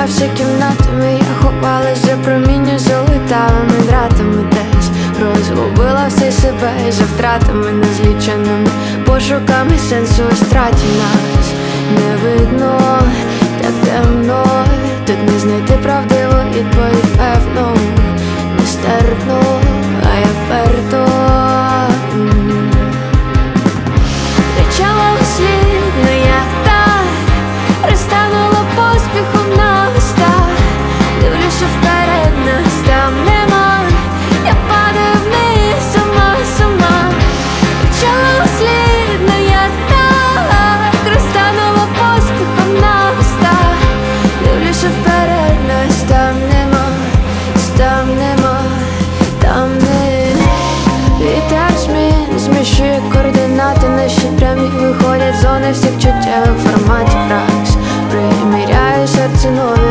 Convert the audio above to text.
А всі кімнатами я ховалась за проміння золотавими дратами. Десь розгубила все себе за втратами незліченими пошуками сенсу у страті. Нас не видно, так темно. Тут не знайти правдиву відповідь, певно. Нестерпно, а я вперто кричала у світ, но як так розтанула поспіхом на устах. Дивлюся вперед, нас там нема. Я падаю вниз сама. Кричала у світ, но як так розтанула поспіхом на устах. Дивлюся вперед, нас там нема. Там нема, там не. Вітер змін зміщує координати. Наші прямі виходять з зони всіх чуттєвих форматів. Раз приміряю серце нові